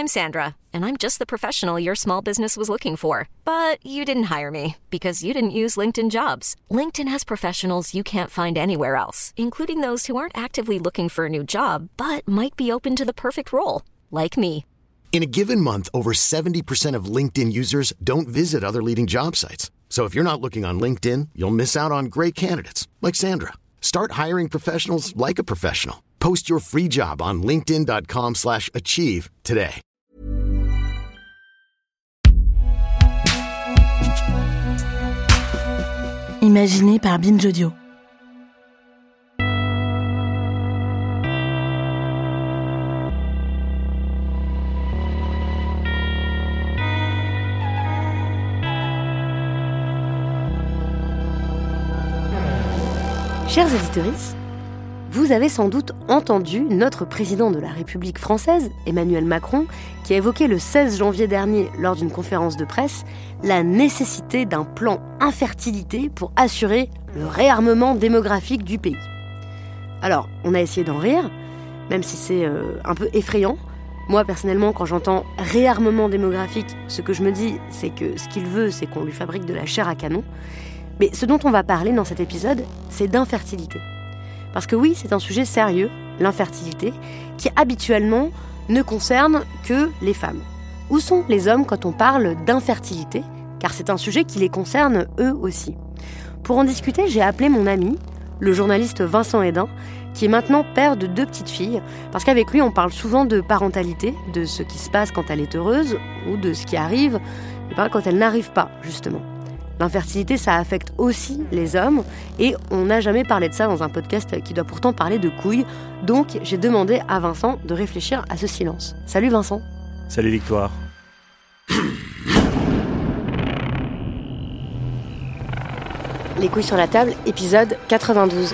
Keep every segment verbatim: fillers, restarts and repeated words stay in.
I'm Sandra, and I'm just the professional your small business was looking for. But you didn't hire me because you didn't use LinkedIn Jobs. LinkedIn has professionals you can't find anywhere else, including those who aren't actively looking for a new job, but might be open to the perfect role, like me. In a given month, over seventy percent of LinkedIn users don't visit other leading job sites. So if you're not looking on LinkedIn, you'll miss out on great candidates like Sandra. Start hiring professionals like a professional. Post your free job on linkedin.com slash achieve today. Imaginé par Binge Audio. Chers auditeurs, vous avez sans doute entendu notre président de la République française, Emmanuel Macron, qui a évoqué le seize janvier dernier, lors d'une conférence de presse, la nécessité d'un plan infertilité pour assurer le réarmement démographique du pays. Alors, on a essayé d'en rire, même si c'est euh, un peu effrayant. Moi, personnellement, quand j'entends réarmement démographique, ce que je me dis, c'est que ce qu'il veut, c'est qu'on lui fabrique de la chair à canon. Mais ce dont on va parler dans cet épisode, c'est d'infertilité. Parce que oui, c'est un sujet sérieux, l'infertilité, qui habituellement ne concerne que les femmes. Où sont les hommes quand on parle d'infertilité ? Car c'est un sujet qui les concerne eux aussi. Pour en discuter, j'ai appelé mon ami, le journaliste Vincent Hédin, qui est maintenant père de deux petites filles, parce qu'avec lui, on parle souvent de parentalité, de ce qui se passe quand elle est heureuse, ou de ce qui arrive eh bien, quand elle n'arrive pas, justement. L'infertilité, ça affecte aussi les hommes, et on n'a jamais parlé de ça dans un podcast qui doit pourtant parler de couilles. Donc, j'ai demandé à Vincent de réfléchir à ce silence. Salut Vincent. Salut Victoire. Les couilles sur la table, épisode quatre-vingt-douze.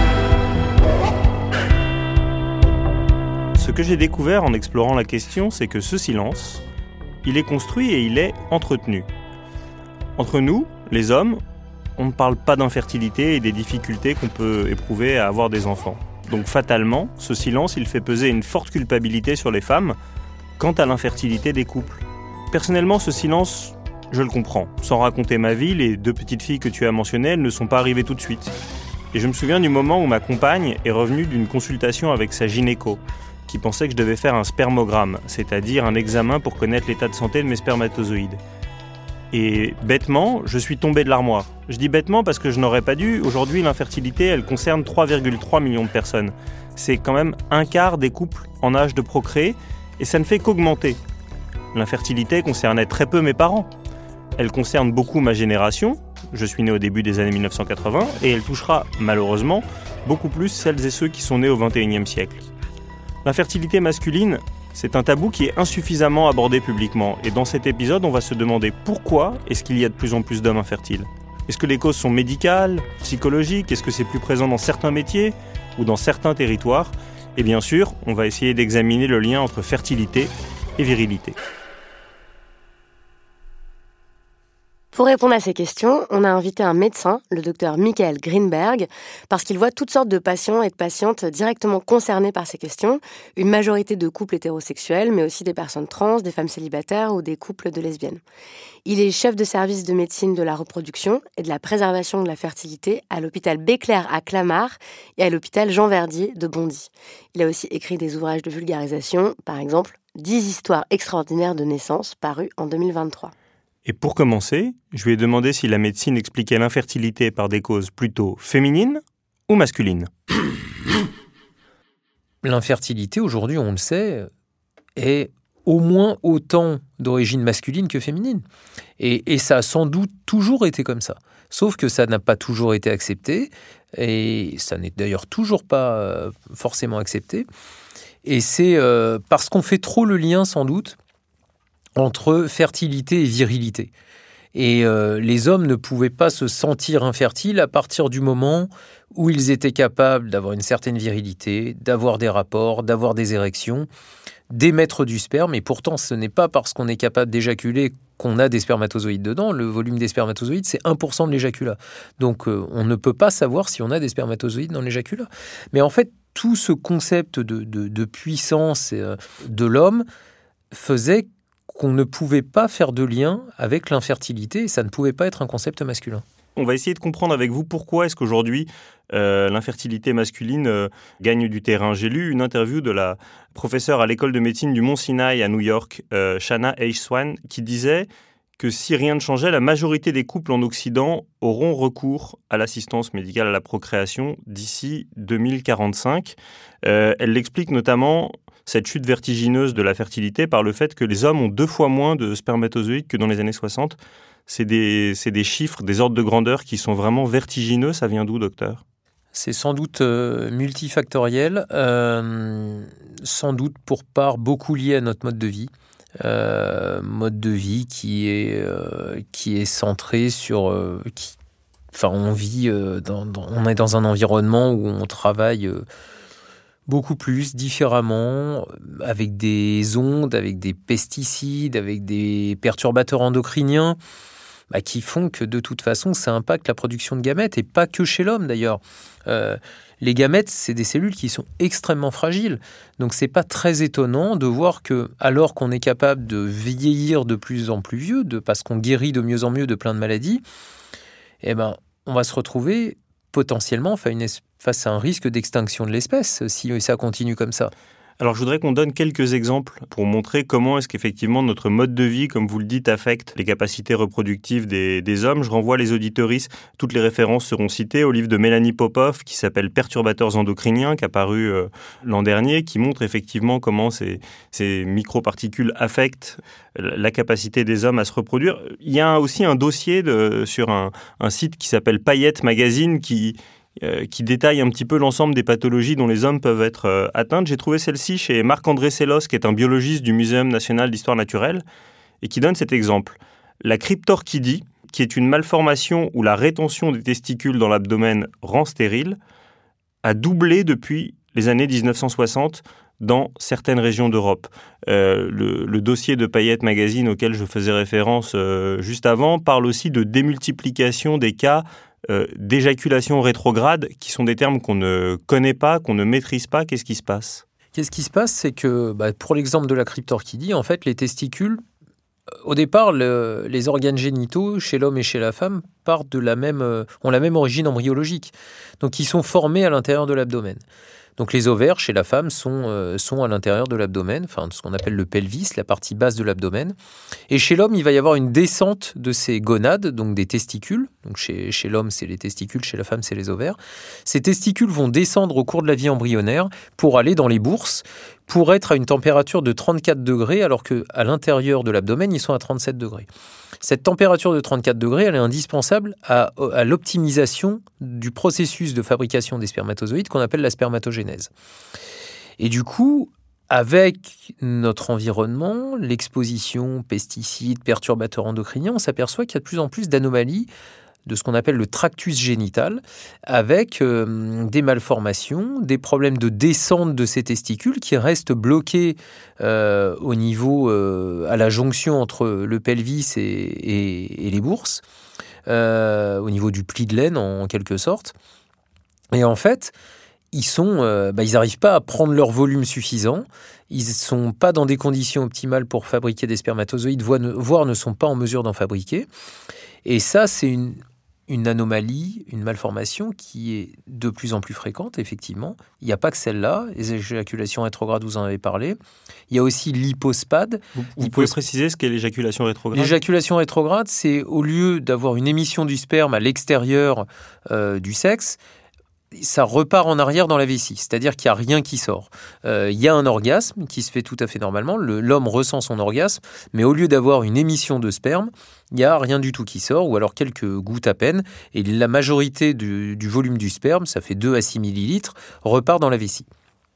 Ce que j'ai découvert en explorant la question, c'est que ce silence, il est construit et il est entretenu. Entre nous, les hommes, on ne parle pas d'infertilité et des difficultés qu'on peut éprouver à avoir des enfants. Donc fatalement, ce silence, il fait peser une forte culpabilité sur les femmes quant à l'infertilité des couples. Personnellement, ce silence, je le comprends. Sans raconter ma vie, les deux petites filles que tu as mentionnées, elles ne sont pas arrivées tout de suite. Et je me souviens du moment où ma compagne est revenue d'une consultation avec sa gynéco, qui pensait que je devais faire un spermogramme, c'est-à-dire un examen pour connaître l'état de santé de mes spermatozoïdes. Et bêtement, je suis tombé de l'armoire. Je dis bêtement parce que je n'aurais pas dû. Aujourd'hui, l'infertilité, elle concerne trois virgule trois millions de personnes. C'est quand même un quart des couples en âge de procréer, et ça ne fait qu'augmenter. L'infertilité concernait très peu mes parents. Elle concerne beaucoup ma génération. Je suis né au début des années dix-neuf cent quatre-vingts, et elle touchera, malheureusement, beaucoup plus celles et ceux qui sont nés au vingt et unième siècle. L'infertilité masculine, c'est un tabou qui est insuffisamment abordé publiquement. Et dans cet épisode, on va se demander pourquoi est-ce qu'il y a de plus en plus d'hommes infertiles ? Est-ce que les causes sont médicales, psychologiques ? Est-ce que c'est plus présent dans certains métiers ou dans certains territoires ? Et bien sûr, on va essayer d'examiner le lien entre fertilité et virilité. Pour répondre à ces questions, on a invité un médecin, le docteur Michael Greenberg, parce qu'il voit toutes sortes de patients et de patientes directement concernés par ces questions, une majorité de couples hétérosexuels, mais aussi des personnes trans, des femmes célibataires ou des couples de lesbiennes. Il est chef de service de médecine de la reproduction et de la préservation de la fertilité à l'hôpital Béclair à Clamart et à l'hôpital Jean Verdier de Bondy. Il a aussi écrit des ouvrages de vulgarisation, par exemple « dix histoires extraordinaires de naissance » paru en deux mille vingt-trois. Et pour commencer, je lui ai demandé si la médecine expliquait l'infertilité par des causes plutôt féminines ou masculines. L'infertilité, aujourd'hui, on le sait, est au moins autant d'origine masculine que féminine. Et, et ça a sans doute toujours été comme ça. Sauf que ça n'a pas toujours été accepté, et ça n'est d'ailleurs toujours pas forcément accepté. Et c'est euh, parce qu'on fait trop le lien, sans doute, entre fertilité et virilité. Et euh, les hommes ne pouvaient pas se sentir infertiles à partir du moment où ils étaient capables d'avoir une certaine virilité, d'avoir des rapports, d'avoir des érections, d'émettre du sperme. Et pourtant, ce n'est pas parce qu'on est capable d'éjaculer qu'on a des spermatozoïdes dedans. Le volume des spermatozoïdes, c'est un pour cent de l'éjaculat. Donc, euh, on ne peut pas savoir si on a des spermatozoïdes dans l'éjaculat. Mais en fait, tout ce concept de, de, de puissance euh, de l'homme faisait qu'on ne pouvait pas faire de lien avec l'infertilité et ça ne pouvait pas être un concept masculin. On va essayer de comprendre avec vous pourquoi est-ce qu'aujourd'hui euh, l'infertilité masculine euh, gagne du terrain. J'ai lu une interview de la professeure à l'école de médecine du Mont Sinaï à New York, euh, Shanna H. Swan, qui disait que si rien ne changeait, la majorité des couples en Occident auront recours à l'assistance médicale à la procréation d'ici deux mille quarante-cinq. Euh, elle l'explique notamment, cette chute vertigineuse de la fertilité, par le fait que les hommes ont deux fois moins de spermatozoïdes que dans les années soixante. C'est des, c'est des chiffres, des ordres de grandeur qui sont vraiment vertigineux. Ça vient d'où, docteur ? C'est sans doute euh, multifactoriel, euh, sans doute pour part beaucoup lié à notre mode de vie. Euh, mode de vie qui est, euh, qui est centré sur... Euh, qui, enfin, on vit, euh, dans, dans, on est dans un environnement où on travaille euh, beaucoup plus, différemment, avec des ondes, avec des pesticides, avec des perturbateurs endocriniens, bah, qui font que de toute façon, ça impacte la production de gamètes, et pas que chez l'homme d'ailleurs. Euh, les gamètes, c'est des cellules qui sont extrêmement fragiles. Donc c'est pas très étonnant de voir que, alors qu'on est capable de vieillir de plus en plus vieux, de, parce qu'on guérit de mieux en mieux de plein de maladies, eh ben, on va se retrouver potentiellement face à un risque d'extinction de l'espèce si ça continue comme ça. Alors, je voudrais qu'on donne quelques exemples pour montrer comment est-ce qu'effectivement notre mode de vie, comme vous le dites, affecte les capacités reproductives des, des hommes. Je renvoie les auditeuristes, toutes les références seront citées au livre de Mélanie Popov qui s'appelle « Perturbateurs endocriniens » qui a paru euh, l'an dernier, qui montre effectivement comment ces, ces microparticules affectent la capacité des hommes à se reproduire. Il y a aussi un dossier de, sur un, un site qui s'appelle Payette Magazine qui... Euh, qui détaille un petit peu l'ensemble des pathologies dont les hommes peuvent être euh, atteintes. J'ai trouvé celle-ci chez Marc-André Sellos, qui est un biologiste du Muséum national d'histoire naturelle, et qui donne cet exemple. La cryptorchidie, qui est une malformation où la rétention des testicules dans l'abdomen rend stérile, a doublé depuis les années dix-neuf cent soixante dans certaines régions d'Europe. Euh, le, le dossier de Payette Magazine auquel je faisais référence euh, juste avant parle aussi de démultiplication des cas Euh, d'éjaculation rétrograde, qui sont des termes qu'on ne connaît pas, qu'on ne maîtrise pas. Qu'est-ce qui se passe ? Qu'est-ce qui se passe ? C'est que, bah, pour l'exemple de la cryptorchidie, en fait, les testicules, au départ, le, les organes génitaux, chez l'homme et chez la femme, partent de la même, euh, ont la même origine embryologique. Donc, ils sont formés à l'intérieur de l'abdomen. Donc les ovaires chez la femme sont, euh, sont à l'intérieur de l'abdomen, enfin ce qu'on appelle le pelvis, la partie basse de l'abdomen. Et chez l'homme, il va y avoir une descente de ces gonades, donc des testicules. Donc chez, chez l'homme, c'est les testicules, chez la femme, c'est les ovaires. Ces testicules vont descendre au cours de la vie embryonnaire pour aller dans les bourses, pour être à une température de trente-quatre degrés, alors qu'à l'intérieur de l'abdomen, ils sont à trente-sept degrés. Cette température de trente-quatre degrés, elle est indispensable à, à l'optimisation du processus de fabrication des spermatozoïdes qu'on appelle la spermatogénèse. Et du coup, avec notre environnement, l'exposition, pesticides, perturbateurs endocriniens, on s'aperçoit qu'il y a de plus en plus d'anomalies de ce qu'on appelle le tractus génital, avec euh, des malformations, des problèmes de descente de ces testicules qui restent bloqués euh, au niveau, euh, à la jonction entre le pelvis et, et, et les bourses, euh, au niveau du pli de laine en, en quelque sorte. Et en fait, ils sont, euh, bah, ils n'arrivent pas à prendre leur volume suffisant, ils ne sont pas dans des conditions optimales pour fabriquer des spermatozoïdes, voire ne, voire ne sont pas en mesure d'en fabriquer. Et ça, c'est une... une anomalie, une malformation qui est de plus en plus fréquente, effectivement. Il n'y a pas que celle-là, les éjaculations rétrogrades, vous en avez parlé. Il y a aussi l'hypospade. Vous, vous pouvez préciser ce qu'est l'éjaculation rétrograde ? L'éjaculation rétrograde, c'est au lieu d'avoir une émission du sperme à l'extérieur euh, du sexe, ça repart en arrière dans la vessie, c'est-à-dire qu'il n'y a rien qui sort. Euh, il y a un orgasme qui se fait tout à fait normalement, le, l'homme ressent son orgasme, mais au lieu d'avoir une émission de sperme, il n'y a rien du tout qui sort, ou alors quelques gouttes à peine, et la majorité du, du volume du sperme, ça fait deux à six millilitres, repart dans la vessie.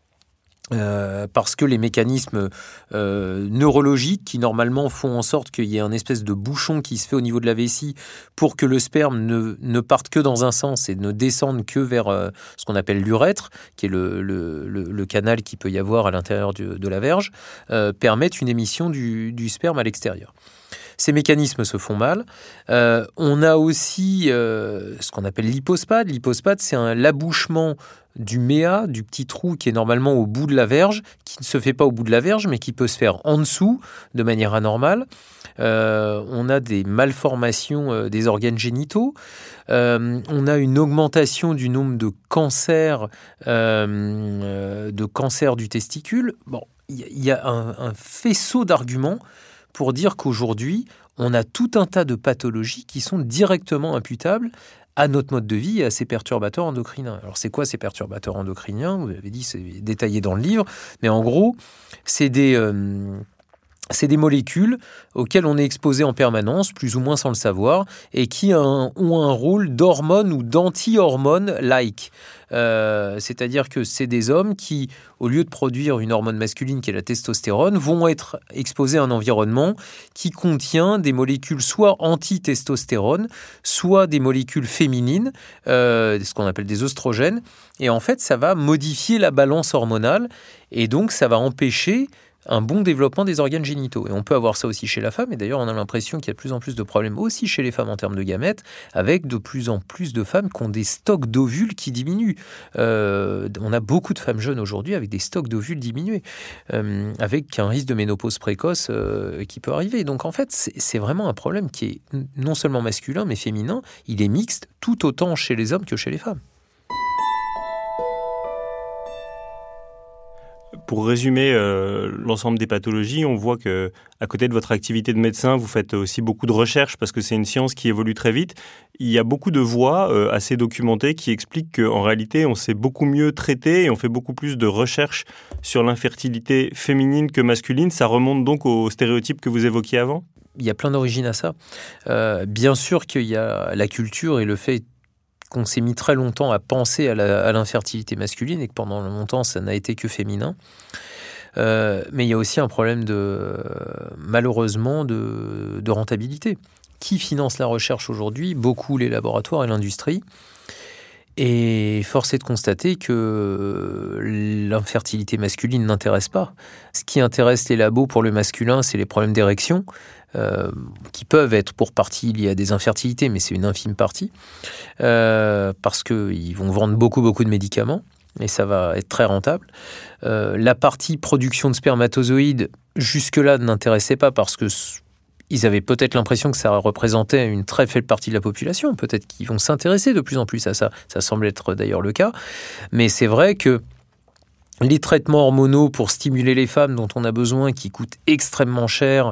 Euh, parce que les mécanismes euh, neurologiques qui normalement font en sorte qu'il y ait un espèce de bouchon qui se fait au niveau de la vessie pour que le sperme ne, ne parte que dans un sens et ne descende que vers euh, ce qu'on appelle l'urètre, qui est le, le, le, le canal qu'il peut y avoir à l'intérieur du, de la verge, euh, permettent une émission du, du sperme à l'extérieur. Ces mécanismes se font mal. Euh, on a aussi euh, ce qu'on appelle l'hypospade. L'hypospade, c'est un, l'abouchement du méa, du petit trou qui est normalement au bout de la verge, qui ne se fait pas au bout de la verge, mais qui peut se faire en dessous de manière anormale. Euh, on a des malformations euh, des organes génitaux. Euh, on a une augmentation du nombre de cancers, euh, de cancers du testicule. Bon, il y, y a un, un faisceau d'arguments pour dire qu'aujourd'hui, on a tout un tas de pathologies qui sont directement imputables à notre mode de vie et à ces perturbateurs endocriniens. Alors, c'est quoi ces perturbateurs endocriniens ? Vous l'avez dit, c'est détaillé dans le livre. Mais en gros, c'est des, euh, c'est des molécules auxquelles on est exposé en permanence, plus ou moins sans le savoir, et qui un, ont un rôle d'hormone ou d'anti-hormone-like. Euh, c'est-à-dire que c'est des hommes qui, au lieu de produire une hormone masculine qui est la testostérone, vont être exposés à un environnement qui contient des molécules soit anti-testostérone, soit des molécules féminines, euh, ce qu'on appelle des œstrogènes. Et en fait, ça va modifier la balance hormonale et donc ça va empêcher un bon développement des organes génitaux. Et on peut avoir ça aussi chez la femme, et d'ailleurs on a l'impression qu'il y a de plus en plus de problèmes aussi chez les femmes en termes de gamètes, avec de plus en plus de femmes qui ont des stocks d'ovules qui diminuent. Euh, on a beaucoup de femmes jeunes aujourd'hui avec des stocks d'ovules diminués, euh, avec un risque de ménopause précoce euh, qui peut arriver. Donc en fait, c'est, c'est vraiment un problème qui est non seulement masculin, mais féminin. Il est mixte tout autant chez les hommes que chez les femmes. Pour résumer euh, l'ensemble des pathologies, on voit que à côté de votre activité de médecin, vous faites aussi beaucoup de recherches parce que c'est une science qui évolue très vite. Il y a beaucoup de voix euh, assez documentées qui expliquent qu'en réalité, on sait beaucoup mieux traiter et on fait beaucoup plus de recherches sur l'infertilité féminine que masculine. Ça remonte donc aux stéréotypes que vous évoquiez avant ? Il y a plein d'origines à ça. Euh, bien sûr qu'il y a la culture et le fait qu'on s'est mis très longtemps à penser à, la, à l'infertilité masculine et que pendant longtemps, ça n'a été que féminin. Euh, mais il y a aussi un problème, de, malheureusement, de, de rentabilité. Qui finance la recherche aujourd'hui ? Beaucoup les laboratoires et l'industrie. Et force est de constater que l'infertilité masculine n'intéresse pas. Ce qui intéresse les labos pour le masculin, c'est les problèmes d'érection, euh, qui peuvent être pour partie liés à des infertilités, mais c'est une infime partie, euh, parce qu'ils vont vendre beaucoup, beaucoup de médicaments, et ça va être très rentable. Euh, la partie production de spermatozoïdes, jusque-là, n'intéressait pas parce que ils avaient peut-être l'impression que ça représentait une très faible partie de la population. Peut-être qu'ils vont s'intéresser de plus en plus à ça. Ça semble être d'ailleurs le cas. Mais c'est vrai que les traitements hormonaux pour stimuler les femmes dont on a besoin, qui coûtent extrêmement cher,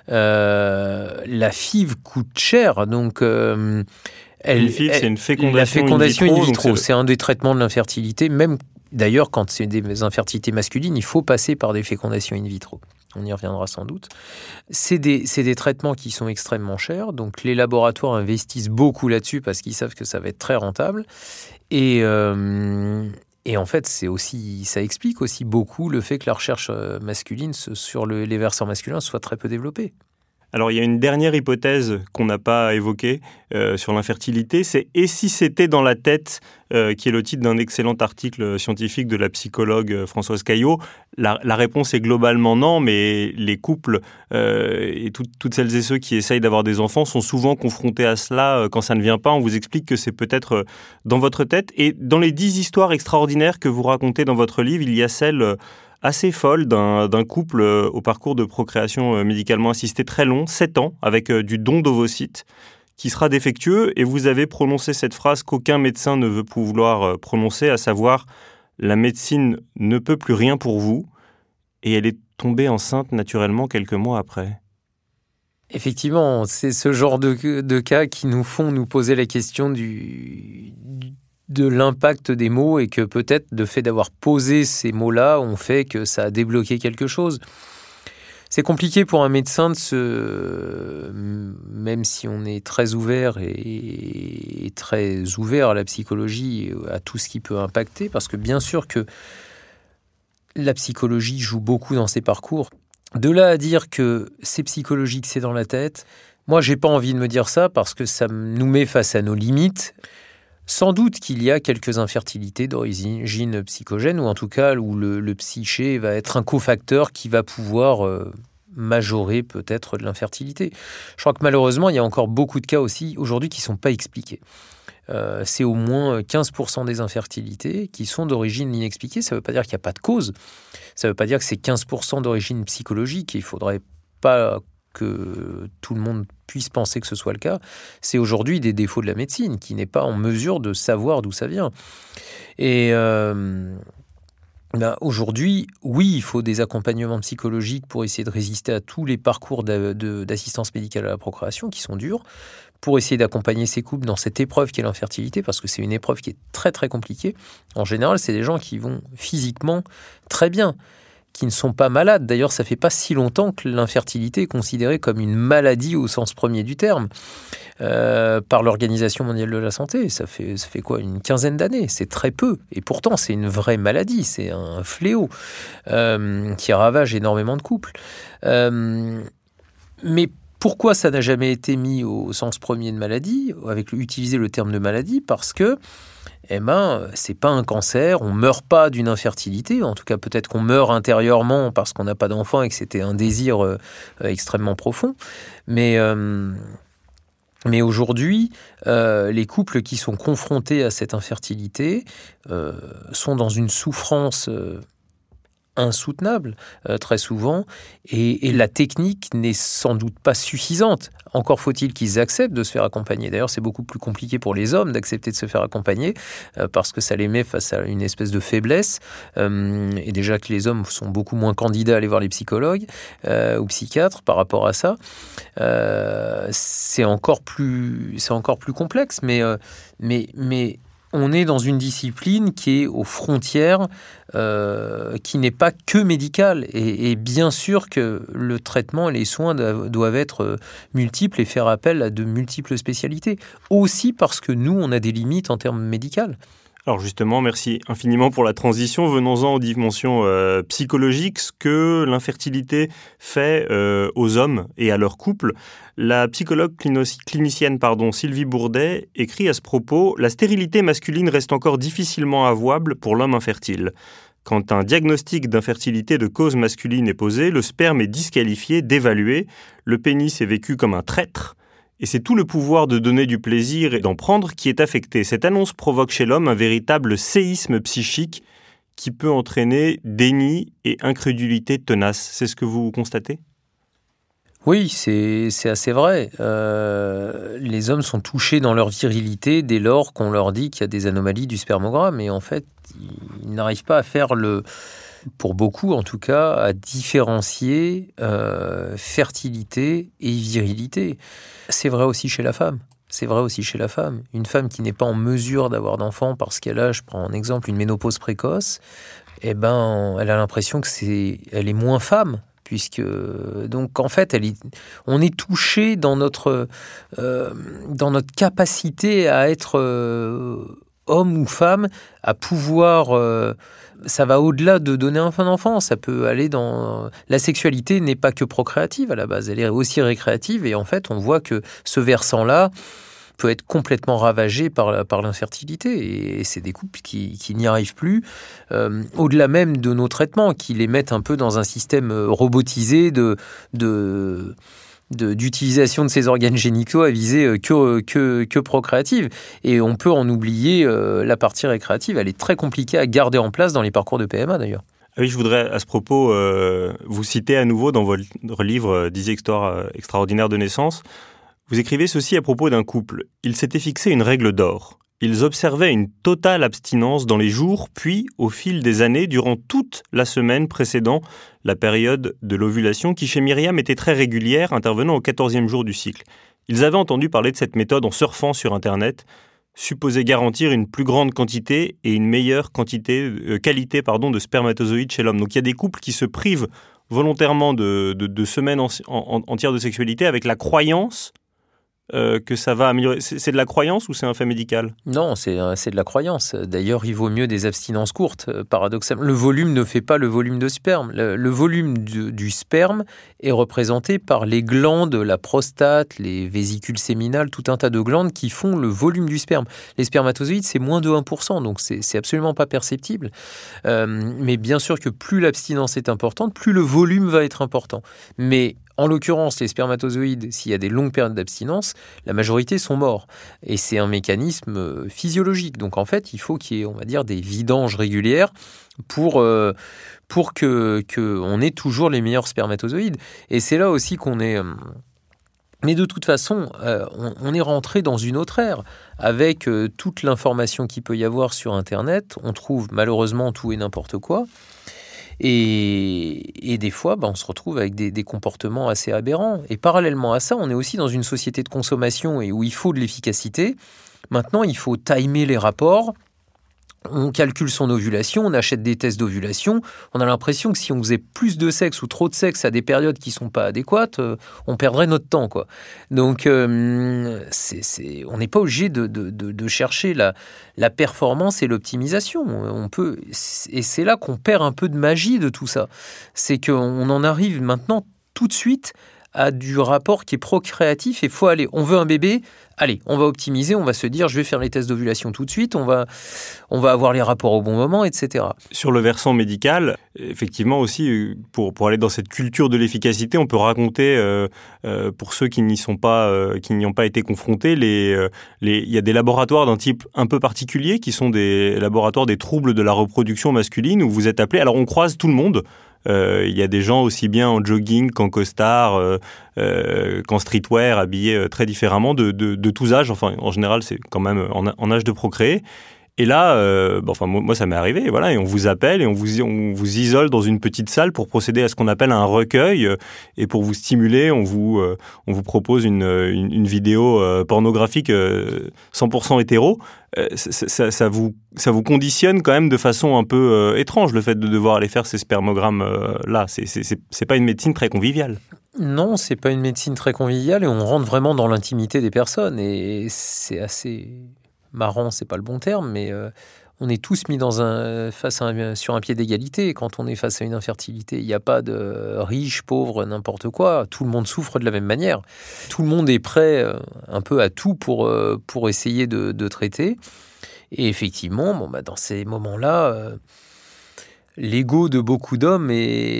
euh, la F I V coûte cher. Donc, euh, elle, une F I V, elle, c'est une fécondation, la fécondation in vitro. In vitro c'est... c'est un des traitements de l'infertilité. Même d'ailleurs, quand c'est des infertilités masculines, il faut passer par des fécondations in vitro. On y reviendra sans doute. C'est des, c'est des traitements qui sont extrêmement chers. Donc, les laboratoires investissent beaucoup là-dessus parce qu'ils savent que ça va être très rentable. Et, euh, et en fait, c'est aussi, ça explique aussi beaucoup le fait que la recherche masculine sur le, les versants masculins soit très peu développée. Alors, il y a une dernière hypothèse qu'on n'a pas évoquée euh, sur l'infertilité, c'est « Et si c'était dans la tête euh, ?» qui est le titre d'un excellent article scientifique de la psychologue Françoise Caillot. La, la réponse est globalement non, mais les couples euh, et tout, toutes celles et ceux qui essayent d'avoir des enfants sont souvent confrontés à cela euh, quand ça ne vient pas. On vous explique que c'est peut-être euh, dans votre tête. Et dans les dix histoires extraordinaires que vous racontez dans votre livre, il y a celle... Euh, assez folle d'un, d'un couple euh, au parcours de procréation euh, médicalement assisté très long, sept ans, avec euh, du don d'ovocytes, qui sera défectueux. Et vous avez prononcé cette phrase qu'aucun médecin ne veut pouvoir euh, prononcer, à savoir « La médecine ne peut plus rien pour vous ». Et elle est tombée enceinte naturellement quelques mois après. Effectivement, c'est ce genre de, de cas qui nous font nous poser la question du... du de l'impact des mots et que peut-être le fait d'avoir posé ces mots-là ont fait que ça a débloqué quelque chose. C'est compliqué pour un médecin de se... Même si on est très ouvert et très ouvert à la psychologie, à tout ce qui peut impacter, parce que bien sûr que la psychologie joue beaucoup dans ces parcours. De là à dire que c'est psychologique, c'est dans la tête, moi j'ai pas envie de me dire ça parce que ça nous met face à nos limites. Sans doute qu'il y a quelques infertilités d'origine psychogène, ou en tout cas où le, le psyché va être un cofacteur qui va pouvoir euh, majorer peut-être de l'infertilité. Je crois que malheureusement, il y a encore beaucoup de cas aussi aujourd'hui qui ne sont pas expliqués. euh, c'est au moins quinze pour cent des infertilités qui sont d'origine inexpliquée. Ça ne veut pas dire qu'il n'y a pas de cause. Ça ne veut pas dire que c'est quinze pour cent d'origine psychologique. Il ne faudrait pas que tout le monde puisse penser que ce soit le cas. C'est aujourd'hui des défauts de la médecine qui n'est pas en mesure de savoir d'où ça vient. Et... Euh, Ben aujourd'hui, oui, il faut des accompagnements psychologiques pour essayer de résister à tous les parcours d'a- de- d'assistance médicale à la procréation qui sont durs, pour essayer d'accompagner ces couples dans cette épreuve qu'est l'infertilité, parce que c'est une épreuve qui est très très compliquée. En général, c'est des gens qui vont physiquement très bien, qui ne sont pas malades. D'ailleurs, ça fait pas si longtemps que l'infertilité est considérée comme une maladie au sens premier du terme euh, par l'Organisation mondiale de la santé. Ça fait, ça fait quoi, une quinzaine d'années? C'est très peu. Et pourtant, c'est une vraie maladie. C'est un fléau euh, qui ravage énormément de couples. Euh, mais pourquoi ça n'a jamais été mis au sens premier de maladie, avec utiliser le terme de maladie? Parce que eh ben, c'est pas un cancer, on meurt pas d'une infertilité, en tout cas peut-être qu'on meurt intérieurement parce qu'on n'a pas d'enfant et que c'était un désir euh, extrêmement profond, mais, euh, mais aujourd'hui, euh, les couples qui sont confrontés à cette infertilité euh, sont dans une souffrance euh, insoutenable euh, très souvent, et, et la technique n'est sans doute pas suffisante. Encore faut-il qu'ils acceptent de se faire accompagner. D'ailleurs, c'est beaucoup plus compliqué pour les hommes d'accepter de se faire accompagner euh, parce que ça les met face à une espèce de faiblesse. Euh, et déjà que les hommes sont beaucoup moins candidats à aller voir les psychologues euh, ou psychiatres par rapport à ça, euh, c'est encore plus, c'est encore plus complexe. Mais, euh, mais, mais on est dans une discipline qui est aux frontières, euh, qui n'est pas que médicale. Et, et bien sûr que le traitement et les soins doivent, doivent être multiples et faire appel à de multiples spécialités. Aussi parce que nous, on a des limites en termes médicaux. Alors justement, merci infiniment pour la transition. Venons-en aux dimensions euh, psychologiques, ce que l'infertilité fait euh, aux hommes et à leur couple. La psychologue clino- clinicienne pardon, Sylvie Bourdet écrit à ce propos « La stérilité masculine reste encore difficilement avouable pour l'homme infertile. Quand un diagnostic d'infertilité de cause masculine est posé, le sperme est disqualifié, dévalué, le pénis est vécu comme un traître, et c'est tout le pouvoir de donner du plaisir et d'en prendre qui est affecté. Cette annonce provoque chez l'homme un véritable séisme psychique qui peut entraîner déni et incrédulité tenace. C'est ce que vous constatez ? Oui, c'est, c'est assez vrai. Euh, les hommes sont touchés dans leur virilité dès lors qu'on leur dit qu'il y a des anomalies du spermogramme. Et en fait, ils n'arrivent pas à faire le... pour beaucoup en tout cas, à différencier euh, fertilité et virilité. C'est vrai aussi chez la femme. C'est vrai aussi chez la femme. Une femme qui n'est pas en mesure d'avoir d'enfant parce qu'elle a, je prends en exemple, une ménopause précoce, eh ben, elle a l'impression que c'est, elle est moins femme. Puisque, donc, en fait, elle est, on est touché dans notre, euh, dans notre capacité à être euh, homme ou femme, à pouvoir... Euh, ça va au-delà de donner un enfant. Ça peut aller dans... La sexualité n'est pas que procréative à la base, elle est aussi récréative. Et en fait, on voit que ce versant-là peut être complètement ravagé par, la, par l'infertilité. Et c'est des couples qui, qui n'y arrivent plus, euh, au-delà même de nos traitements, qui les mettent un peu dans un système robotisé de... de De, d'utilisation de ces organes génitaux à visée que, que, que procréative. Et on peut en oublier euh, la partie récréative. Elle est très compliquée à garder en place dans les parcours de P M A d'ailleurs. Oui, je voudrais à ce propos euh, vous citer à nouveau dans votre livre euh, dix histoires extraordinaires de naissance. Vous écrivez ceci à propos d'un couple. Ils s'étaient fixé une règle d'or. Ils observaient une totale abstinence dans les jours, puis, au fil des années, durant toute la semaine précédant la période de l'ovulation, qui chez Myriam était très régulière, intervenant au quatorzième jour du cycle. Ils avaient entendu parler de cette méthode en surfant sur Internet, supposée garantir une plus grande quantité et une meilleure quantité, euh, qualité pardon, de spermatozoïdes chez l'homme. Donc il y a des couples qui se privent volontairement de, de, de semaines en, en, entières de sexualité avec la croyance Euh, que ça va améliorer. C'est, c'est de la croyance ou c'est un fait médical ? Non, c'est, c'est de la croyance. D'ailleurs, il vaut mieux des abstinences courtes, paradoxalement. Le volume ne fait pas le volume de sperme. Le, le volume du, du sperme est représenté par les glandes, la prostate, les vésicules séminales, tout un tas de glandes qui font le volume du sperme. Les spermatozoïdes, c'est moins de un pour cent, donc c'est, c'est absolument pas perceptible. Euh, mais bien sûr que plus l'abstinence est importante, plus le volume va être important. Mais En l'occurrence, les spermatozoïdes, s'il y a des longues périodes d'abstinence, la majorité sont morts. Et c'est un mécanisme physiologique. Donc en fait, il faut qu'il y ait, on va dire, des vidanges régulières pour, euh, pour que, que on ait toujours les meilleurs spermatozoïdes. Et c'est là aussi qu'on est... Mais de toute façon, euh, on, on est rentré dans une autre ère. Avec euh, toute l'information qu'il peut y avoir sur Internet, on trouve malheureusement tout et n'importe quoi. Et, et des fois, bah, on se retrouve avec des, des comportements assez aberrants. Et parallèlement à ça, on est aussi dans une société de consommation et où il faut de l'efficacité. Maintenant, il faut timer les rapports. On calcule son ovulation, on achète des tests d'ovulation. On a l'impression que si on faisait plus de sexe ou trop de sexe à des périodes qui ne sont pas adéquates, euh, on perdrait notre temps, quoi. Donc, euh, c'est, c'est, on n'est pas obligé de, de, de, de chercher la, la performance et l'optimisation. On peut, et c'est là qu'on perd un peu de magie de tout ça. C'est qu'on en arrive maintenant tout de suite à du rapport qui est procréatif et il faut aller, on veut un bébé, allez, on va optimiser, on va se dire je vais faire les tests d'ovulation tout de suite, on va, on va avoir les rapports au bon moment, et cetera. Sur le versant médical, effectivement aussi, pour, pour aller dans cette culture de l'efficacité, on peut raconter, euh, euh, pour ceux qui n'y sont pas, euh, qui n'y ont pas été confrontés, les, euh, les, il y a des laboratoires d'un type un peu particulier qui sont des laboratoires des troubles de la reproduction masculine où vous êtes appelé, alors on croise tout le monde. Euh, il y a des gens aussi bien en jogging qu'en costard, euh, euh, qu'en streetwear, habillés euh, très différemment, de, de, de tous âges. Enfin, en général, c'est quand même en, en âge de procréer. Et là, euh, bon, enfin, moi, ça m'est arrivé, et voilà, et on vous appelle et on vous, on vous isole dans une petite salle pour procéder à ce qu'on appelle un recueil. Et pour vous stimuler, on vous, euh, on vous propose une, une, une vidéo euh, pornographique euh, cent pour cent hétéro. Euh, ça, ça, ça, vous, ça vous conditionne quand même de façon un peu euh, étrange, le fait de devoir aller faire ces spermogrammes-là. Euh, c'est, c'est, c'est, c'est pas une médecine très conviviale. Non, c'est pas une médecine très conviviale et on rentre vraiment dans l'intimité des personnes. Et c'est assez... marrant, c'est pas le bon terme, mais euh, on est tous mis dans un, face à un, sur un pied d'égalité. Quand on est face à une infertilité, il n'y a pas de riche, pauvre, n'importe quoi. Tout le monde souffre de la même manière. Tout le monde est prêt euh, un peu à tout pour, euh, pour essayer de, de traiter. Et effectivement, bon, bah, dans ces moments-là, euh, l'ego de beaucoup d'hommes est,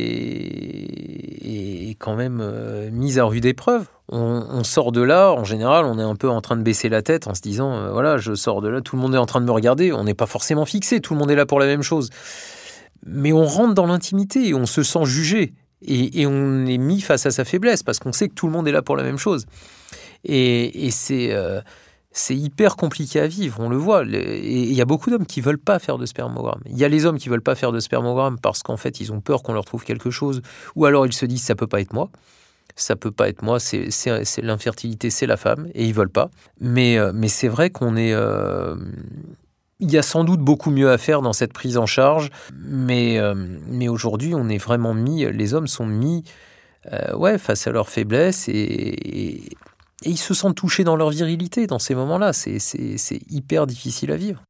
est quand même euh, mis à rude épreuve. On, on sort de là, en général, on est un peu en train de baisser la tête en se disant, euh, voilà, je sors de là, tout le monde est en train de me regarder, on n'est pas forcément fixé, tout le monde est là pour la même chose. Mais on rentre dans l'intimité et on se sent jugé. Et, et on est mis face à sa faiblesse parce qu'on sait que tout le monde est là pour la même chose. Et, et c'est... Euh, C'est hyper compliqué à vivre, on le voit. Et il y a beaucoup d'hommes qui ne veulent pas faire de spermogramme. Il y a les hommes qui ne veulent pas faire de spermogramme parce qu'en fait, ils ont peur qu'on leur trouve quelque chose. Ou alors, ils se disent, ça ne peut pas être moi. Ça ne peut pas être moi, c'est, c'est, c'est l'infertilité, c'est la femme. Et ils ne veulent pas. Mais, mais c'est vrai qu'on est... Euh, il y a sans doute beaucoup mieux à faire dans cette prise en charge. Mais, euh, mais aujourd'hui, on est vraiment mis... Les hommes sont mis euh, ouais, face à leur faiblesse et... et Et ils se sentent touchés dans leur virilité dans ces moments-là. C'est, c'est, c'est hyper difficile à vivre.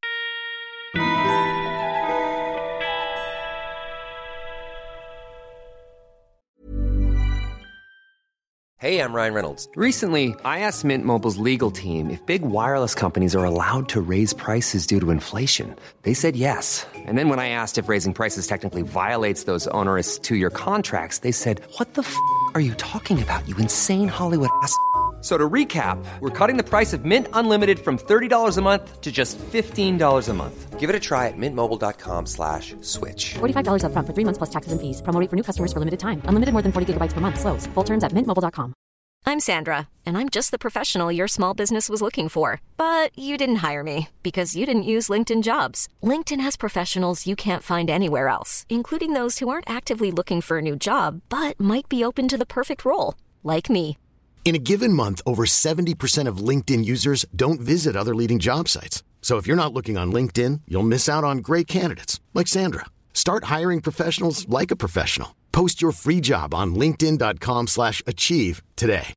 Hey, I'm Ryan Reynolds. Recently, I asked Mint Mobile's legal team if big wireless companies are allowed to raise prices due to inflation. They said yes. And then when I asked if raising prices technically violates those onerous two-year contracts, they said, what the f*** are you talking about, you insane Hollywood ass f- So to recap, we're cutting the price of Mint Unlimited from thirty dollars a month to just fifteen dollars a month. Give it a try at mintmobile.com slash switch. forty-five dollars up front for three months plus taxes and fees. Promo rate for new customers for limited time. Unlimited more than forty gigabytes per month. Slows full terms at mint mobile dot com. I'm Sandra, and I'm just the professional your small business was looking for. But you didn't hire me because you didn't use LinkedIn Jobs. LinkedIn has professionals you can't find anywhere else, including those who aren't actively looking for a new job, but might be open to the perfect role, like me. In a given month, over seventy percent of LinkedIn users don't visit other leading job sites. So if you're not looking on LinkedIn, you'll miss out on great candidates like Sandra. Start hiring professionals like a professional. Post your free job on linkedin.com slash achieve today.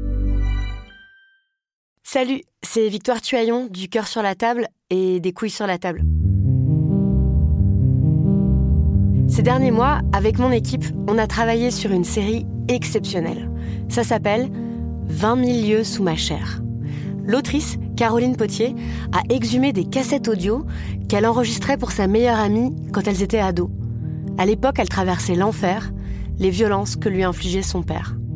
Salut, c'est Victoire Tuaillon du Cœur sur la table et des couilles sur la table. Ces derniers mois, avec mon équipe, on a travaillé sur une série exceptionnelle. Ça s'appelle vingt mille lieues sous ma chair. L'autrice, Caroline Potier, a exhumé des cassettes audio qu'elle enregistrait pour sa meilleure amie quand elles étaient ados. À l'époque, elle traversait l'enfer, les violences que lui infligeait son père.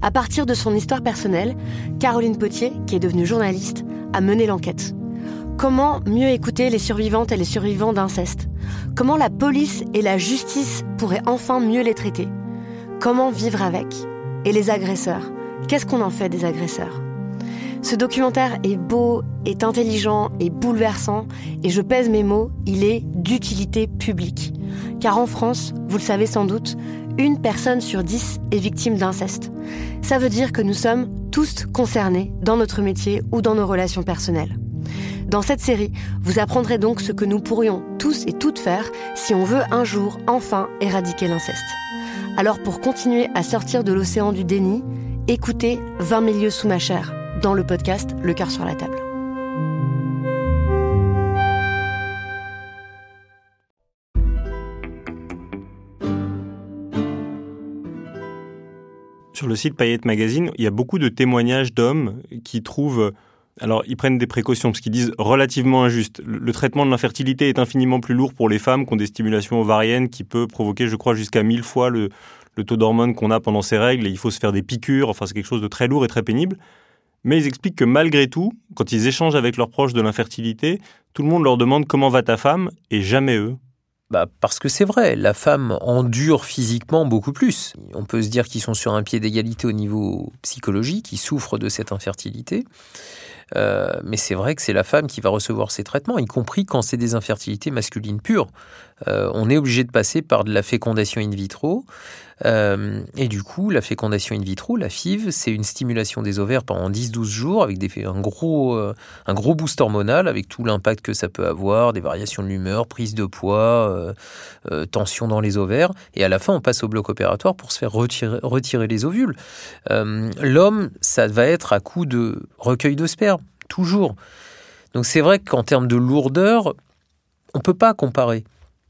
À partir de son histoire personnelle, Caroline Potier, qui est devenue journaliste, a mené l'enquête. Comment mieux écouter les survivantes et les survivants d'inceste ? Comment la police et la justice pourraient enfin mieux les traiter ? Comment vivre avec ? Et les agresseurs ? Qu'est-ce qu'on en fait des agresseurs ? Ce documentaire est beau, est intelligent, est bouleversant, et je pèse mes mots, il est d'utilité publique. Car en France, vous le savez sans doute, une personne sur dix est victime d'inceste. Ça veut dire que nous sommes tous concernés dans notre métier ou dans nos relations personnelles. Dans cette série, vous apprendrez donc ce que nous pourrions tous et toutes faire si on veut un jour enfin éradiquer l'inceste. Alors pour continuer à sortir de l'océan du déni, écoutez vingt mille lieues sous ma chair dans le podcast Le cœur sur la table. Sur le site Payette Magazine, il y a beaucoup de témoignages d'hommes qui trouvent... Alors, ils prennent des précautions parce qu'ils disent relativement injuste. Le traitement de l'infertilité est infiniment plus lourd pour les femmes qui ont des stimulations ovariennes qui peut provoquer, je crois, jusqu'à mille fois le, le taux d'hormones qu'on a pendant ces règles. Et il faut se faire des piqûres. Enfin, c'est quelque chose de très lourd et très pénible. Mais ils expliquent que malgré tout, quand ils échangent avec leurs proches de l'infertilité, tout le monde leur demande comment va ta femme et jamais eux. Bah parce que c'est vrai, la femme endure physiquement beaucoup plus. On peut se dire qu'ils sont sur un pied d'égalité au niveau psychologique, ils souffrent de cette infertilité. Euh, mais c'est vrai que c'est la femme qui va recevoir ces traitements, y compris quand c'est des infertilités masculines pures. Euh, on est obligé de passer par de la fécondation in vitro. Euh, et du coup, la fécondation in vitro, la F I V, c'est une stimulation des ovaires pendant dix à douze jours avec des, un, gros, euh, un gros boost hormonal avec tout l'impact que ça peut avoir, des variations de l'humeur, prise de poids, euh, euh, tension dans les ovaires. Et à la fin, on passe au bloc opératoire pour se faire retirer, retirer les ovules. Euh, l'homme, ça va être à coup de recueil de sperme, toujours. Donc c'est vrai qu'en termes de lourdeur, on ne peut pas comparer.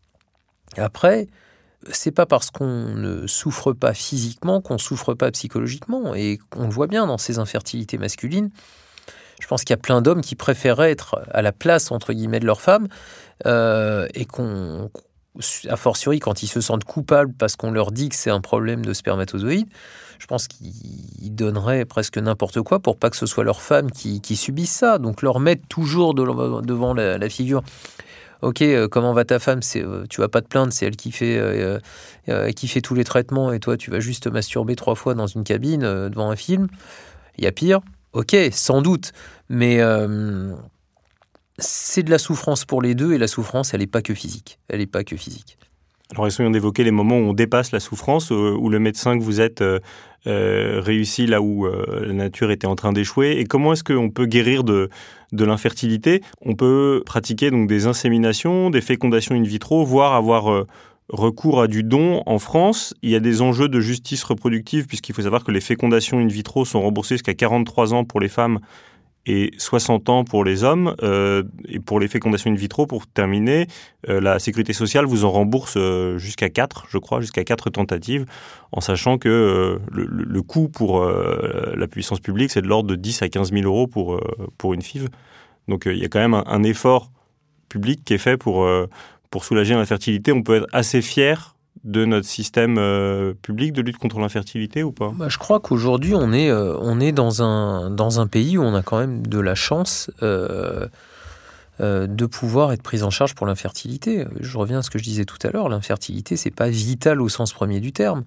Après, c'est pas parce qu'on ne souffre pas physiquement qu'on ne souffre pas psychologiquement. Et on le voit bien dans ces infertilités masculines. Je pense qu'il y a plein d'hommes qui préféraient être à la place, entre guillemets, de leur femme euh, et qu'on, a fortiori, quand ils se sentent coupables parce qu'on leur dit que c'est un problème de spermatozoïdes, je pense qu'ils donneraient presque n'importe quoi pour pas que ce soit leur femme qui, qui subisse ça. Donc leur mettre toujours de, devant la, la figure... Ok, euh, comment va ta femme ? C'est, euh, tu vas pas te plaindre, c'est elle qui fait, euh, euh, qui fait tous les traitements et toi, tu vas juste te masturber trois fois dans une cabine euh, devant un film. Il y a pire ? Ok, sans doute. Mais euh, c'est de la souffrance pour les deux et la souffrance, elle n'est pas que physique. Elle n'est pas que physique. Alors, essayons d'évoquer les moments où on dépasse la souffrance, où le médecin que vous êtes euh, euh, réussit là où euh, la nature était en train d'échouer. Et comment est-ce qu'on peut guérir de, de l'infertilité ? On peut pratiquer donc des inséminations, des fécondations in vitro, voire avoir euh, recours à du don. En France, il y a des enjeux de justice reproductive, puisqu'il faut savoir que les fécondations in vitro sont remboursées jusqu'à quarante-trois ans pour les femmes et soixante ans pour les hommes. Euh, et pour les fécondations in vitro, pour terminer, euh, la sécurité sociale vous en rembourse euh, jusqu'à quatre, je crois, jusqu'à quatre tentatives, en sachant que euh, le, le coût pour euh, la puissance publique, c'est de l'ordre de dix à quinze mille euros pour, euh, pour une F I V. Donc euh, il y a quand même un, un effort public qui est fait pour, euh, pour soulager l'infertilité. On peut être assez fier de notre système euh, public de lutte contre l'infertilité ou pas ? Bah, je crois qu'aujourd'hui, on est, euh, on est dans, un, dans un pays où on a quand même de la chance euh, euh, de pouvoir être pris en charge pour l'infertilité. Je reviens à ce que je disais tout à l'heure, l'infertilité, c'est pas vital au sens premier du terme.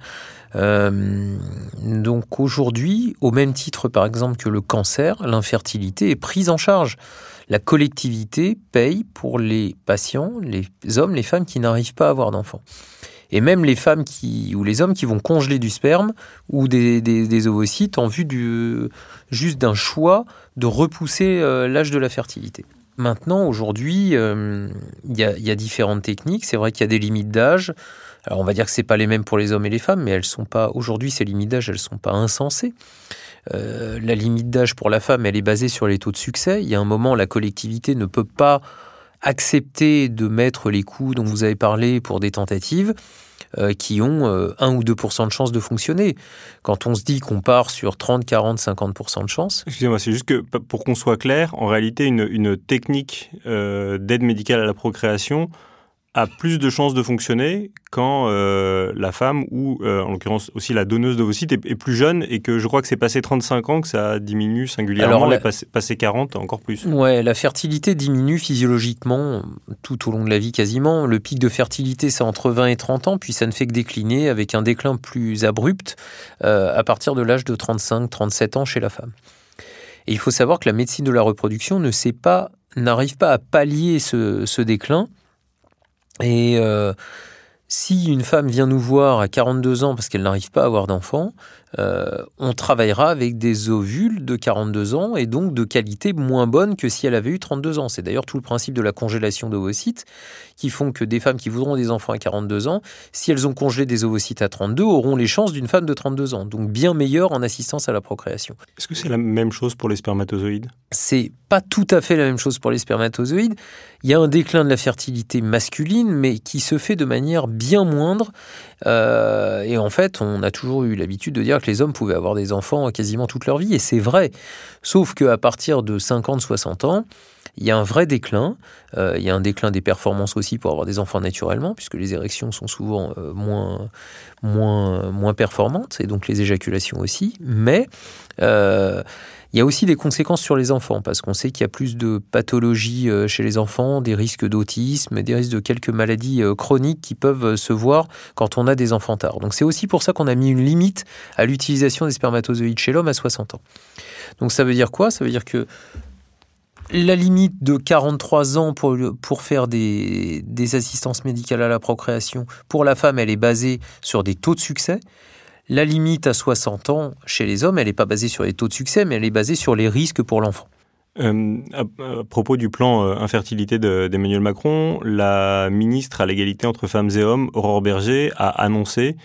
Euh, donc aujourd'hui, au même titre par exemple que le cancer, l'infertilité est prise en charge. La collectivité paye pour les patients, les hommes, les femmes qui n'arrivent pas à avoir d'enfants. Et même les femmes qui, ou les hommes qui vont congeler du sperme ou des, des, des ovocytes en vue du, juste d'un choix de repousser euh, l'âge de la fertilité. Maintenant, aujourd'hui, euh, y a, y a différentes techniques. C'est vrai qu'il y a des limites d'âge. Alors, on va dire que c'est pas les mêmes pour les hommes et les femmes, mais elles sont pas, aujourd'hui, ces limites d'âge, elles sont pas insensées. Euh, la limite d'âge pour la femme, elle est basée sur les taux de succès. Il y a un moment, la collectivité ne peut pas accepter de mettre les coûts dont vous avez parlé pour des tentatives euh, qui ont euh, un ou deux pour cent de chance de fonctionner. Quand on se dit qu'on part sur trente, quarante, cinquante pour cent de chance... Excusez-moi, c'est juste que pour qu'on soit clair, en réalité, une, une technique euh, d'aide médicale à la procréation a plus de chances de fonctionner quand euh, la femme ou, euh, en l'occurrence aussi la donneuse d'ovocytes est, est plus jeune et que je crois que c'est passé trente-cinq ans que ça diminue singulièrement. Alors, la... et passé, passé quarante encore plus. Ouais, la fertilité diminue physiologiquement tout au long de la vie quasiment. Le pic de fertilité c'est entre vingt et trente ans, puis ça ne fait que décliner avec un déclin plus abrupt euh, à partir de l'âge de trente-cinq trente-sept ans chez la femme. Et il faut savoir que la médecine de la reproduction ne sait pas, n'arrive pas à pallier ce, ce déclin. Et euh, si une femme vient nous voir à quarante-deux ans parce qu'elle n'arrive pas à avoir d'enfant, euh, on travaillera avec des ovules de quarante-deux ans et donc de qualité moins bonne que si elle avait eu trente-deux ans. C'est d'ailleurs tout le principe de la congélation d'ovocytes qui font que des femmes qui voudront des enfants à quarante-deux ans, si elles ont congelé des ovocytes à trente-deux, auront les chances d'une femme de trente-deux ans. Donc bien meilleure en assistance à la procréation. Est-ce que c'est la même chose pour les spermatozoïdes ? C'est pas tout à fait la même chose pour les spermatozoïdes. Il y a un déclin de la fertilité masculine, mais qui se fait de manière bien moindre. Euh, et en fait, on a toujours eu l'habitude de dire que les hommes pouvaient avoir des enfants quasiment toute leur vie, et c'est vrai. Sauf qu'à partir de cinquante soixante ans, il y a un vrai déclin. Euh, il y a un déclin des performances aussi pour avoir des enfants naturellement, puisque les érections sont souvent euh, moins, moins, moins performantes, et donc les éjaculations aussi. Mais euh, il y a aussi des conséquences sur les enfants, parce qu'on sait qu'il y a plus de pathologies euh, chez les enfants, des risques d'autisme, des risques de quelques maladies euh, chroniques qui peuvent se voir quand on a des enfants tard. Donc c'est aussi pour ça qu'on a mis une limite à l'utilisation des spermatozoïdes chez l'homme à soixante ans. Donc ça veut dire quoi ? Ça veut dire que la limite de quarante-trois ans pour, pour faire des, des assistances médicales à la procréation, pour la femme, elle est basée sur des taux de succès. La limite à soixante ans chez les hommes, elle n'est pas basée sur les taux de succès, mais elle est basée sur les risques pour l'enfant. Euh, à, à propos du plan euh, infertilité de, d'Emmanuel Macron, la ministre à l'égalité entre femmes et hommes, Aurore Bergé, a annoncé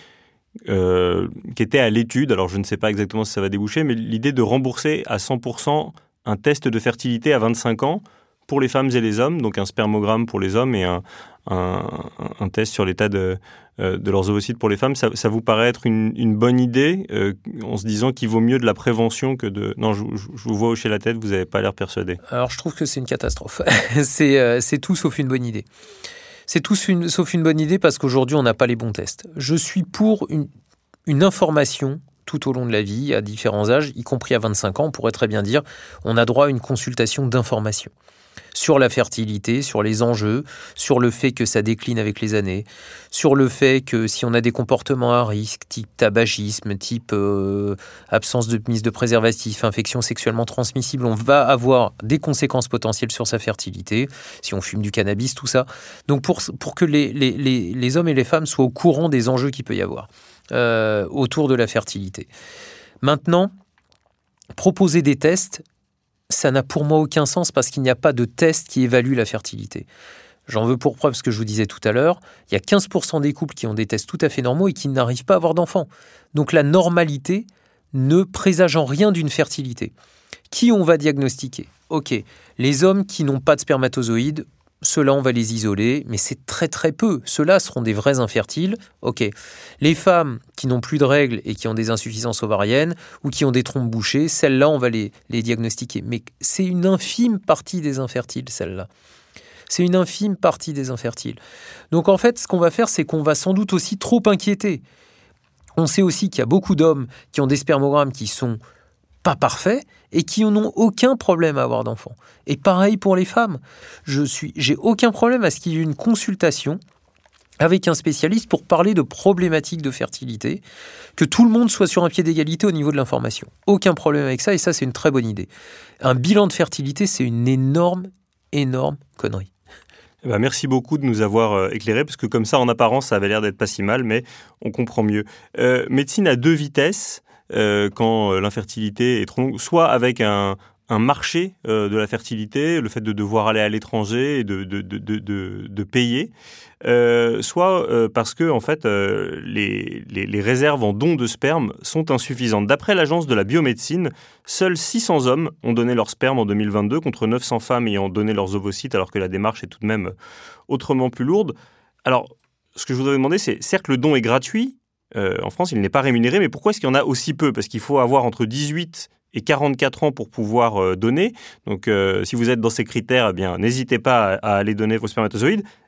euh, qu'était à l'étude, alors je ne sais pas exactement si ça va déboucher, mais l'idée de rembourser à cent pour cent un test de fertilité à vingt-cinq ans pour les femmes et les hommes, donc un spermogramme pour les hommes et un, un, un test sur l'état de, de leurs ovocytes pour les femmes. Ça, ça vous paraît être une, une bonne idée, euh, en se disant qu'il vaut mieux de la prévention que de... Non, je, je, je vous vois hocher la tête, vous n'avez pas l'air persuadé. Alors, je trouve que c'est une catastrophe. c'est, euh, c'est tout sauf une bonne idée. C'est tout une, sauf une bonne idée parce qu'aujourd'hui, on n'a pas les bons tests. Je suis pour une, une information tout au long de la vie, à différents âges, y compris à vingt-cinq ans, on pourrait très bien dire on a droit à une consultation d'information sur la fertilité, sur les enjeux, sur le fait que ça décline avec les années, sur le fait que si on a des comportements à risque, type tabagisme, type euh, absence de mise de préservatif, infection sexuellement transmissible, on va avoir des conséquences potentielles sur sa fertilité, si on fume du cannabis, tout ça. Donc pour, pour que les, les, les, les hommes et les femmes soient au courant des enjeux qu'il peut y avoir euh, autour de la fertilité. Maintenant, proposer des tests, ça n'a pour moi aucun sens parce qu'il n'y a pas de test qui évalue la fertilité. J'en veux pour preuve ce que je vous disais tout à l'heure. Il y a quinze pour cent des couples qui ont des tests tout à fait normaux et qui n'arrivent pas à avoir d'enfants. Donc la normalité ne présage en rien d'une fertilité. Qui on va diagnostiquer ? Ok, les hommes qui n'ont pas de spermatozoïdes, ceux-là on va les isoler, mais c'est très très peu. Ceux-là seront des vrais infertiles. Ok, les femmes qui n'ont plus de règles et qui ont des insuffisances ovariennes ou qui ont des trompes bouchées, celles-là on va les, les diagnostiquer. Mais c'est une infime partie des infertiles, celles-là. C'est une infime partie des infertiles. Donc en fait, ce qu'on va faire, c'est qu'on va sans doute aussi trop inquiéter. On sait aussi qu'il y a beaucoup d'hommes qui ont des spermogrammes qui sont pas parfaits et qui n'ont aucun problème à avoir d'enfants. Et pareil pour les femmes. Je suis, j'ai aucun problème à ce qu'il y ait une consultation avec un spécialiste pour parler de problématiques de fertilité, que tout le monde soit sur un pied d'égalité au niveau de l'information. Aucun problème avec ça, et ça, c'est une très bonne idée. Un bilan de fertilité, c'est une énorme, énorme connerie. Eh ben, merci beaucoup de nous avoir euh, éclairés, parce que comme ça, en apparence, ça avait l'air d'être pas si mal, mais on comprend mieux. Euh, médecine à deux vitesses, euh, quand l'infertilité est trop longue, soit avec un, un marché euh, de la fertilité, le fait de devoir aller à l'étranger et de, de, de, de, de, de payer, euh, soit euh, parce que en fait, euh, les, les, les réserves en dons de sperme sont insuffisantes. D'après l'agence de la biomédecine, seuls six cents hommes ont donné leur sperme en deux mille vingt-deux, contre neuf cents femmes ayant donné leurs ovocytes, alors que la démarche est tout de même autrement plus lourde. Alors, ce que je voudrais demander, c'est, certes, le don est gratuit, euh, en France, il n'est pas rémunéré, mais pourquoi est-ce qu'il y en a aussi peu ? Parce qu'il faut avoir entre dix-huit et quarante-quatre ans pour pouvoir euh, donner. Donc, euh, si vous êtes dans ces critères, eh bien, n'hésitez pas à, à aller donner vos spermatozoïdes.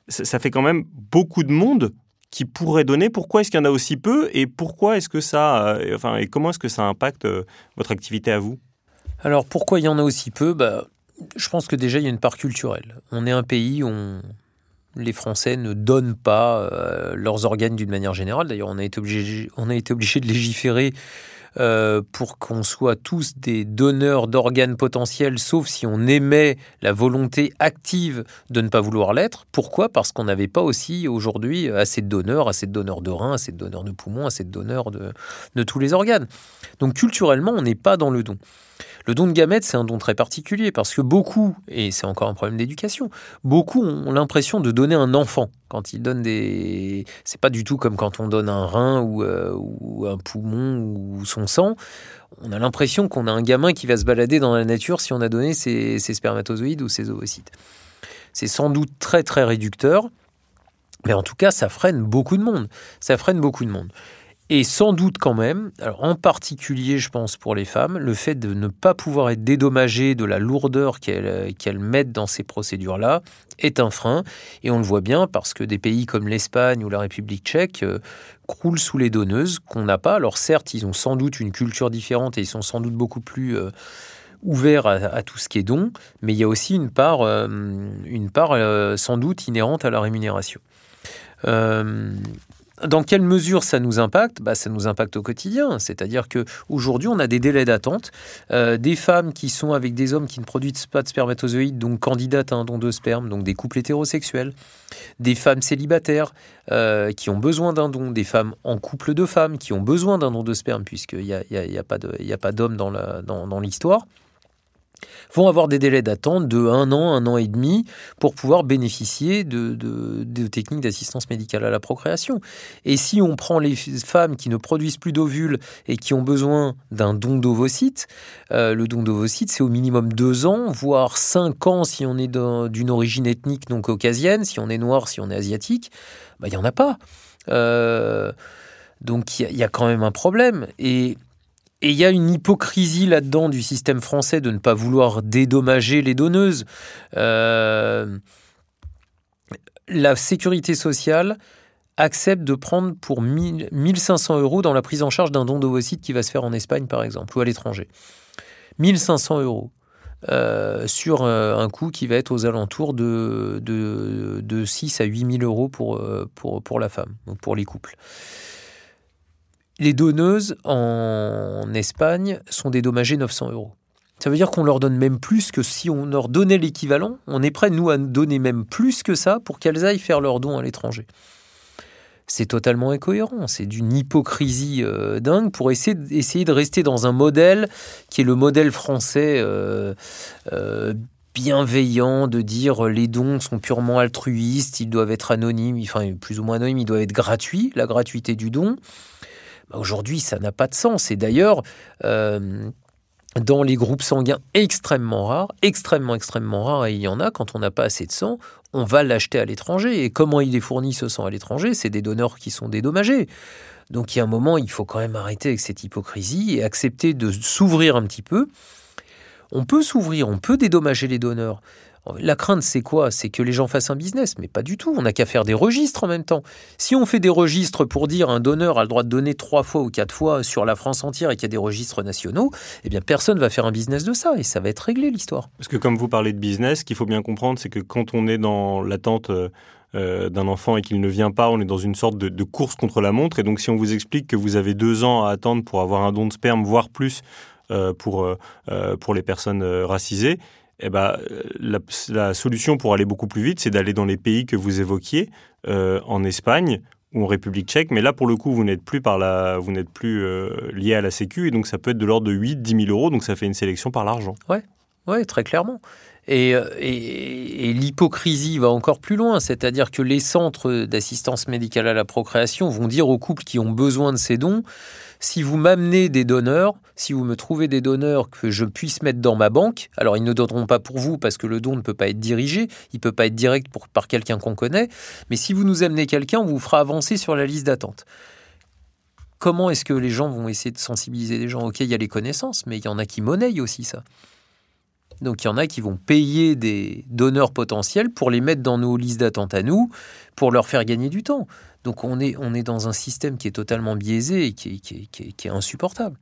ça, ça fait quand même beaucoup de monde qui pourrait donner. Pourquoi est-ce qu'il y en a aussi peu et pourquoi est-ce que ça, euh, enfin, et comment est-ce que ça impacte euh, votre activité à vous ? Alors pourquoi il y en a aussi peu ? Bah, je pense que déjà il y a une part culturelle. On est un pays où on... les Français ne donnent pas euh, leurs organes d'une manière générale. D'ailleurs, on a été obligé, on a été obligé de légiférer euh, pour qu'on soit tous des donneurs d'organes potentiels, sauf si on émet la volonté active de ne pas vouloir l'être. Pourquoi ? Parce qu'on n'avait pas aussi aujourd'hui assez de donneurs, assez de donneurs de reins, assez de donneurs de poumons, assez de donneurs de, de tous les organes. Donc culturellement, on n'est pas dans le don. Le don de gamètes, c'est un don très particulier parce que beaucoup, et c'est encore un problème d'éducation, beaucoup ont l'impression de donner un enfant quand ils donnent des... C'est pas du tout comme quand on donne un rein ou, euh, ou un poumon ou son sang. On a l'impression qu'on a un gamin qui va se balader dans la nature si on a donné ses, ses spermatozoïdes ou ses ovocytes. C'est sans doute très très réducteur, mais en tout cas, ça freine beaucoup de monde. Ça freine beaucoup de monde. Et sans doute quand même, alors en particulier je pense pour les femmes, le fait de ne pas pouvoir être dédommagées de la lourdeur qu'elles, qu'elles mettent dans ces procédures-là est un frein. Et on le voit bien parce que des pays comme l'Espagne ou la République tchèque euh, croulent sous les donneuses qu'on n'a pas. Alors certes, ils ont sans doute une culture différente et ils sont sans doute beaucoup plus... Euh, ouvert à, à tout ce qui est don, mais il y a aussi une part, euh, une part euh, sans doute inhérente à la rémunération. Euh, Dans quelle mesure ça nous impacte ? Bah, ça nous impacte au quotidien. C'est-à-dire qu'aujourd'hui, on a des délais d'attente. Euh, des femmes qui sont avec des hommes qui ne produisent pas de spermatozoïdes, donc candidates à un don de sperme, donc des couples hétérosexuels. Des femmes célibataires euh, qui ont besoin d'un don. Des femmes en couple de femmes qui ont besoin d'un don de sperme, puisqu'il n'y a, y a, y a pas de, y a pas d'hommes dans, la, dans, dans l'histoire, vont avoir des délais d'attente de un an, un an et demi pour pouvoir bénéficier de, de, de techniques d'assistance médicale à la procréation. Et si on prend les femmes qui ne produisent plus d'ovules et qui ont besoin d'un don d'ovocytes, euh, le don d'ovocytes, c'est au minimum deux ans, voire cinq ans si on est d'un, d'une origine ethnique non caucasienne, si on est noir, si on est asiatique, bah, il n'y en a pas. Euh, donc il y, y a quand même un problème. Et... Et il y a une hypocrisie là-dedans du système français de ne pas vouloir dédommager les donneuses. Euh, la sécurité sociale accepte de prendre pour mille, mille cinq cents euros dans la prise en charge d'un don d'ovocytes qui va se faire en Espagne, par exemple, ou à l'étranger. mille cinq cents euros euh, sur euh, un coût qui va être aux alentours de, de, de six à huit mille euros pour, pour, pour la femme, donc pour les couples. Les donneuses en Espagne sont dédommagées neuf cents euros. Ça veut dire qu'on leur donne même plus que si on leur donnait l'équivalent. On est prêt, nous, à donner même plus que ça pour qu'elles aillent faire leurs dons à l'étranger. C'est totalement incohérent. C'est d'une hypocrisie euh, dingue pour essayer, essayer de rester dans un modèle qui est le modèle français euh, euh, bienveillant, de dire les dons sont purement altruistes, ils doivent être anonymes, enfin plus ou moins anonymes, ils doivent être gratuits, la gratuité du don. Aujourd'hui, ça n'a pas de sens. Et d'ailleurs, euh, dans les groupes sanguins extrêmement rares, extrêmement, extrêmement rares, et il y en a, quand on n'a pas assez de sang, on va l'acheter à l'étranger. Et comment il est fourni, ce sang à l'étranger ? C'est des donneurs qui sont dédommagés. Donc, il y a un moment, il faut quand même arrêter avec cette hypocrisie et accepter de s'ouvrir un petit peu. On peut s'ouvrir, on peut dédommager les donneurs. La crainte, c'est quoi ? C'est que les gens fassent un business, mais pas du tout. On n'a qu'à faire des registres en même temps. Si on fait des registres pour dire un donneur a le droit de donner trois fois ou quatre fois sur la France entière et qu'il y a des registres nationaux, eh bien personne ne va faire un business de ça et ça va être réglé l'histoire. Parce que comme vous parlez de business, ce qu'il faut bien comprendre, c'est que quand on est dans l'attente euh, d'un enfant et qu'il ne vient pas, on est dans une sorte de, de course contre la montre. Et donc si on vous explique que vous avez deux ans à attendre pour avoir un don de sperme, voire plus euh, pour, euh, pour les personnes euh, racisées, eh ben, la, la solution pour aller beaucoup plus vite, c'est d'aller dans les pays que vous évoquiez, euh, en Espagne ou en République tchèque. Mais là, pour le coup, vous n'êtes plus, par la, vous n'êtes plus euh, lié à la Sécu. Et donc, ça peut être de l'ordre de huit à dix mille euros. Donc, ça fait une sélection par l'argent. Oui, ouais, très clairement. Et, et, et l'hypocrisie va encore plus loin. C'est-à-dire que les centres d'assistance médicale à la procréation vont dire aux couples qui ont besoin de ces dons, si vous m'amenez des donneurs, si vous me trouvez des donneurs que je puisse mettre dans ma banque, alors ils ne donneront pas pour vous parce que le don ne peut pas être dirigé, il ne peut pas être direct pour, par quelqu'un qu'on connaît, mais si vous nous amenez quelqu'un, on vous fera avancer sur la liste d'attente. Comment est-ce que les gens vont essayer de sensibiliser les gens ? Ok, il y a les connaissances, mais il y en a qui monnaient aussi ça. Donc il y en a qui vont payer des donneurs potentiels pour les mettre dans nos listes d'attente à nous, pour leur faire gagner du temps. Donc on est, on est dans un système qui est totalement biaisé et qui est, qui est, qui est, qui est insupportable.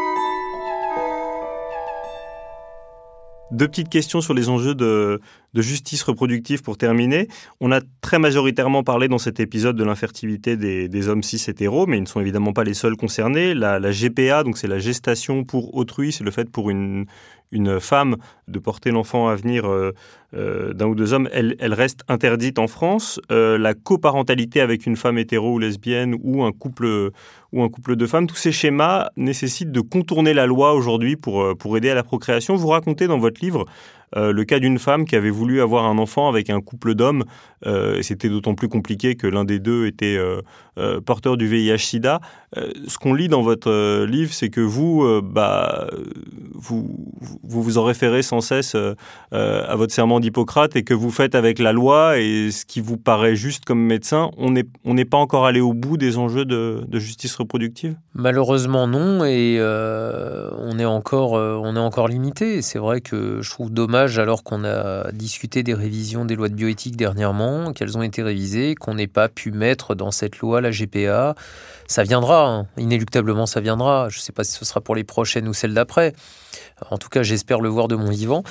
Deux petites questions sur les enjeux de, de justice reproductive pour terminer. On a très majoritairement parlé dans cet épisode de l'infertilité des, des hommes cis hétéros, mais ils ne sont évidemment pas les seuls concernés. La, la G P A, donc c'est la gestation pour autrui, c'est le fait pour une, une femme de porter l'enfant à venir euh, euh, d'un ou deux hommes, elle, elle reste interdite en France. Euh, la coparentalité avec une femme hétéro ou lesbienne ou un couple, ou un couple de femmes, tous ces schémas nécessitent de contourner la loi aujourd'hui pour, pour aider à la procréation. Vous racontez dans votre livre Euh, le cas d'une femme qui avait voulu avoir un enfant avec un couple d'hommes. Euh, et c'était d'autant plus compliqué que l'un des deux était euh, euh, porteur du V I H sida. Euh, ce qu'on lit dans votre euh, livre, c'est que vous, euh, bah, vous, vous vous en référez sans cesse euh, euh, à votre serment d'Hippocrate et que vous faites avec la loi et ce qui vous paraît juste comme médecin. On n'est on n'est pas encore allé au bout des enjeux de, de justice reproductive ? Malheureusement non, et euh, on est encore, euh, on est encore limité. C'est vrai que je trouve dommage, alors qu'on a discuté des révisions des lois de bioéthique dernièrement, qu'elles ont été révisées, qu'on n'ait pas pu mettre dans cette loi la G P A. Ça viendra, hein. Inéluctablement ça viendra. Je ne sais pas si ce sera pour les prochaines ou celles d'après. En tout cas, j'espère le voir de mon vivant.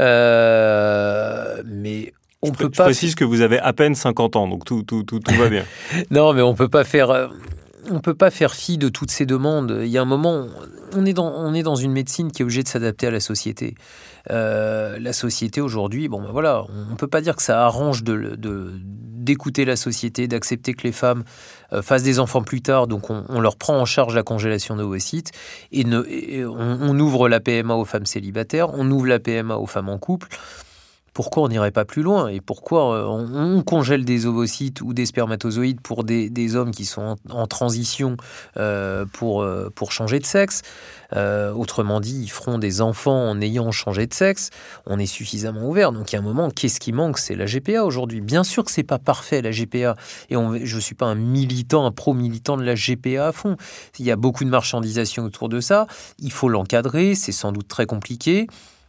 Euh, mais on je peut je pas... précise que vous avez à peine cinquante ans, donc tout, tout, tout, tout va bien. Non, mais on ne peut pas faire... On ne peut pas faire fi de toutes ces demandes. Il y a un moment, on est dans, on est dans une médecine qui est obligée de s'adapter à la société. Euh, la société aujourd'hui, bon ben voilà, on ne peut pas dire que ça arrange de, de, d'écouter la société, d'accepter que les femmes euh, fassent des enfants plus tard. Donc on, on leur prend en charge la congélation d'ovocytes et, ne, et on, on ouvre la P M A aux femmes célibataires, on ouvre la P M A aux femmes en couple. Pourquoi on n'irait pas plus loin ? Et pourquoi on, on congèle des ovocytes ou des spermatozoïdes pour des, des hommes qui sont en, en transition euh, pour, euh, pour changer de sexe ? euh, Autrement dit, ils feront des enfants en ayant changé de sexe. On est suffisamment ouvert. Donc il y a un moment, qu'est-ce qui manque ? C'est la G P A aujourd'hui. Bien sûr que c'est pas parfait, la G P A. Et on, je ne suis pas un militant, un pro-militant de la G P A à fond. Il y a beaucoup de marchandisation autour de ça. Il faut l'encadrer. C'est sans doute très compliqué.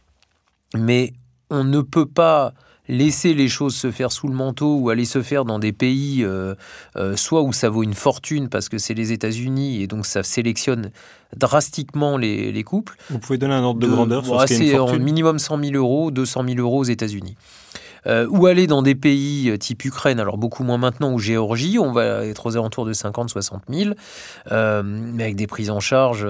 Mais on ne peut pas laisser les choses se faire sous le manteau ou aller se faire dans des pays euh, euh, soit où ça vaut une fortune parce que c'est les États-Unis et donc ça sélectionne drastiquement les, les couples. Vous pouvez donner un ordre de, de grandeur sur bah, ce qu'est une fortune ? C'est en minimum cent mille euros, deux cent mille euros aux États-Unis. Euh, ou aller dans des pays type Ukraine, alors beaucoup moins maintenant, ou Géorgie, on va être aux alentours de cinquante à soixante mille, euh, mais avec des prises en charge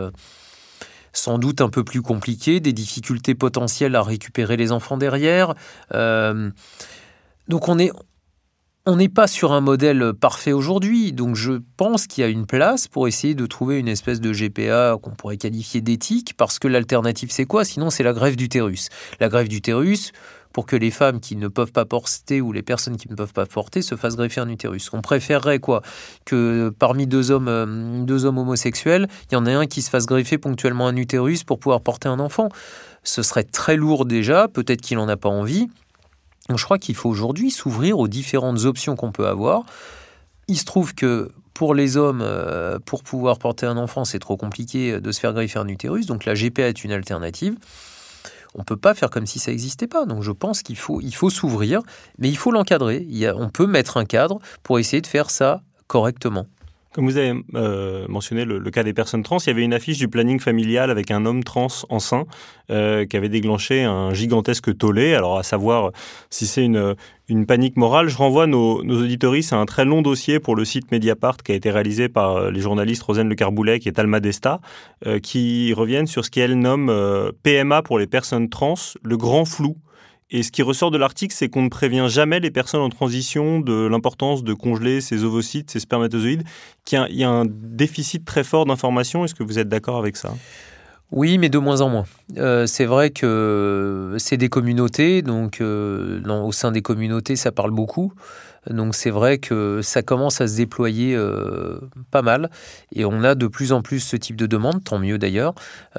sans doute un peu plus compliqué, des difficultés potentielles à récupérer les enfants derrière. Euh, donc on est, on n'est pas sur un modèle parfait aujourd'hui. Donc je pense qu'il y a une place pour essayer de trouver une espèce de G P A qu'on pourrait qualifier d'éthique, parce que l'alternative c'est quoi ? Sinon c'est la greffe d'utérus. La greffe d'utérus, pour que les femmes qui ne peuvent pas porter ou les personnes qui ne peuvent pas porter se fassent greffer un utérus. On préférerait quoi ? Que parmi deux hommes, deux hommes homosexuels, il y en ait un qui se fasse greffer ponctuellement un utérus pour pouvoir porter un enfant. Ce serait très lourd déjà, peut-être qu'il n'en a pas envie. Donc je crois qu'il faut aujourd'hui s'ouvrir aux différentes options qu'on peut avoir. Il se trouve que pour les hommes, pour pouvoir porter un enfant, c'est trop compliqué de se faire greffer un utérus, donc la G P A est une alternative. On ne peut pas faire comme si ça n'existait pas. Donc je pense qu'il faut, il faut s'ouvrir, mais il faut l'encadrer. Il y a, on peut mettre un cadre pour essayer de faire ça correctement. Comme vous avez euh, mentionné le, le cas des personnes trans, il y avait une affiche du planning familial avec un homme trans enceint euh, qui avait déclenché un gigantesque tollé. Alors à savoir si c'est une, une panique morale, je renvoie nos, nos auditoristes à un très long dossier pour le site Mediapart qui a été réalisé par les journalistes Rosane Le Carboulet et Talma Desta, euh, qui reviennent sur ce qu'elle nomme euh, P M A pour les personnes trans, le grand flou. Et ce qui ressort de l'article, c'est qu'on ne prévient jamais les personnes en transition de l'importance de congeler ces ovocytes, ces spermatozoïdes, qu'il y a, il y a un déficit très fort d'information. Est-ce que vous êtes d'accord avec ça ? Oui, mais de moins en moins. Euh, c'est vrai que c'est des communautés, donc euh, dans, au sein des communautés, ça parle beaucoup. Donc c'est vrai que ça commence à se déployer euh, pas mal. Et on a de plus en plus ce type de demande, tant mieux d'ailleurs,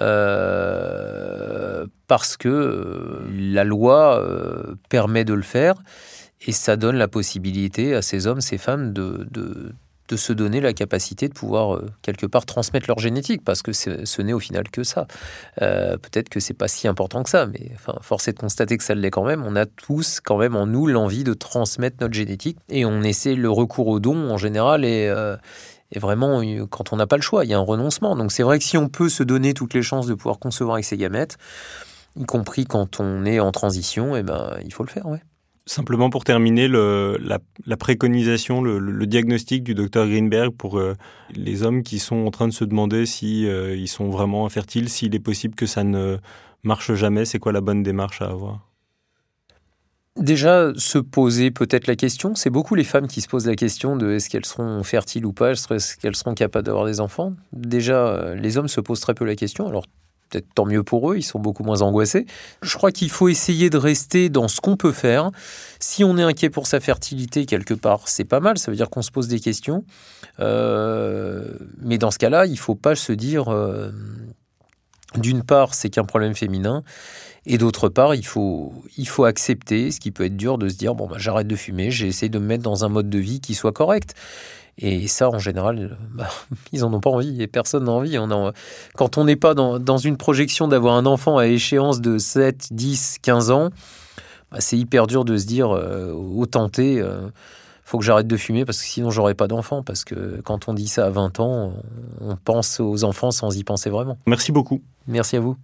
euh, parce que euh, la loi euh, permet de le faire et ça donne la possibilité à ces hommes, ces femmes de... de de se donner la capacité de pouvoir, euh, quelque part, transmettre leur génétique, parce que c'est, ce n'est au final que ça. Euh, peut-être que c'est pas si important que ça, mais enfin, force est de constater que ça l'est quand même. On a tous quand même en nous l'envie de transmettre notre génétique, et on essaie le recours au don en général, et, euh, et vraiment, quand on n'a pas le choix, il y a un renoncement. Donc c'est vrai que si on peut se donner toutes les chances de pouvoir concevoir avec ses gamètes, y compris quand on est en transition, eh ben, il faut le faire, ouais. Simplement pour terminer, le, la, la préconisation, le, le diagnostic du docteur Greenberg pour euh, les hommes qui sont en train de se demander si euh, ils sont vraiment infertiles, s'il est possible que ça ne marche jamais, c'est quoi la bonne démarche à avoir ? Déjà, se poser peut-être la question. C'est beaucoup les femmes qui se posent la question de est-ce qu'elles seront fertiles ou pas, est-ce qu'elles seront capables d'avoir des enfants. Déjà, les hommes se posent très peu la question. Alors, peut-être tant mieux pour eux, ils sont beaucoup moins angoissés. Je crois qu'il faut essayer de rester dans ce qu'on peut faire. Si on est inquiet pour sa fertilité, quelque part, c'est pas mal, ça veut dire qu'on se pose des questions. Euh, mais dans ce cas-là, il ne faut pas se dire, euh, d'une part, c'est qu'un problème féminin, et d'autre part, il faut, il faut accepter, ce qui peut être dur, de se dire, bon, bah, j'arrête de fumer, j'ai essayé de me mettre dans un mode de vie qui soit correct. Et ça, en général, bah, ils n'en ont pas envie et personne n'a envie. On a, quand on n'est pas dans, dans une projection d'avoir un enfant à échéance de sept, dix, quinze ans, bah, c'est hyper dur de se dire, euh, au tenter, euh, faut que j'arrête de fumer parce que sinon j'aurai pas d'enfant. Parce que quand on dit ça à vingt ans, on pense aux enfants sans y penser vraiment. Merci beaucoup. Merci à vous.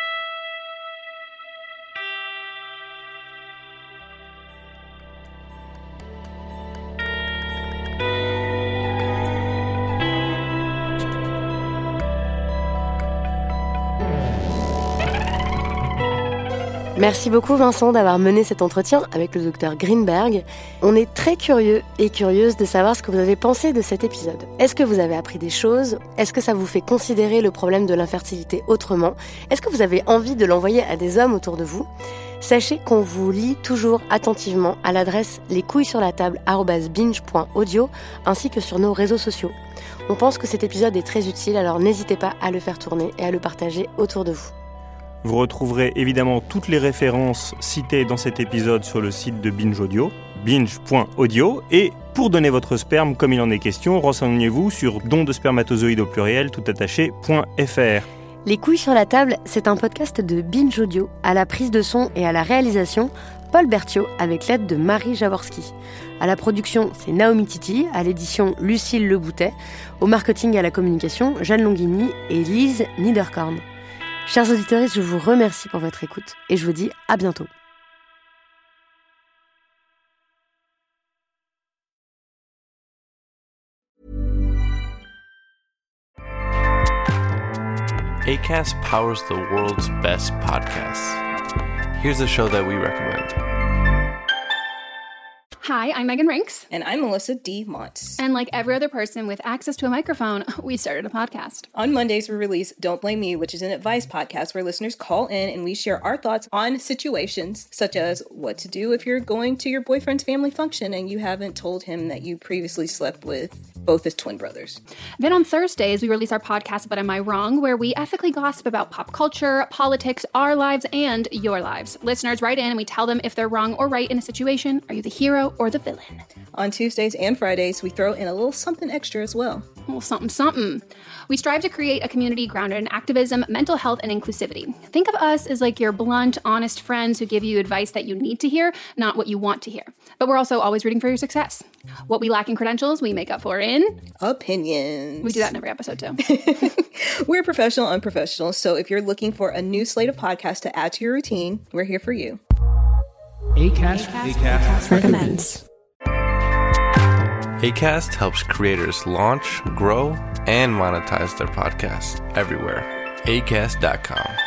Merci beaucoup Vincent d'avoir mené cet entretien avec le docteur Greenberg. On est très curieux et curieuse de savoir ce que vous avez pensé de cet épisode. Est-ce que vous avez appris des choses ? Est-ce que ça vous fait considérer le problème de l'infertilité autrement ? Est-ce que vous avez envie de l'envoyer à des hommes autour de vous ? Sachez qu'on vous lit toujours attentivement à l'adresse lescouillessurlatable arobase binge point audio ainsi que sur nos réseaux sociaux. On pense que cet épisode est très utile, alors n'hésitez pas à le faire tourner et à le partager autour de vous. Vous retrouverez évidemment toutes les références citées dans cet épisode sur le site de Binge Audio, binge point audio. Et pour donner votre sperme comme il en est question, renseignez-vous sur don de spermatozoïdes au pluriel tout attaché point f r. Les couilles sur la table, c'est un podcast de Binge Audio. À la prise de son et à la réalisation, Paul Berthiaud avec l'aide de Marie Jaworski. À la production, c'est Naomi Titi, à l'édition Lucille Leboutet, au marketing et à la communication, Jeanne Longhini et Lise Niederkorn. Chers auditeurs, je vous remercie pour votre écoute et je vous dis à bientôt. Acast powers the world's best podcasts. Here's a show that we recommend. Hi, I'm Megan Rinks. And I'm Melissa D. Montz. And like every other person with access to a microphone, we started a podcast. On Mondays, we release Don't Blame Me, which is an advice podcast where listeners call in and we share our thoughts on situations such as what to do if you're going to your boyfriend's family function and you haven't told him that you previously slept with both his twin brothers. Then on Thursdays, we release our podcast, But Am I Wrong?, where we ethically gossip about pop culture, politics, our lives, and your lives. Listeners write in and we tell them if they're wrong or right in a situation. Are you the hero or the villain? On Tuesdays and Fridays, we throw in a little something extra as well. A little something, something. We strive to create a community grounded in activism, mental health, and inclusivity. Think of us as like your blunt, honest friends who give you advice that you need to hear, not what you want to hear. But we're also always rooting for your success. What we lack in credentials, we make up for in... opinions. We do that in every episode, too. We're professional unprofessionals, so if you're looking for a new slate of podcasts to add to your routine, we're here for you. Acast, Acast, Acast recommends. Acast helps creators launch, grow, and monetize their podcasts everywhere. acast dot com.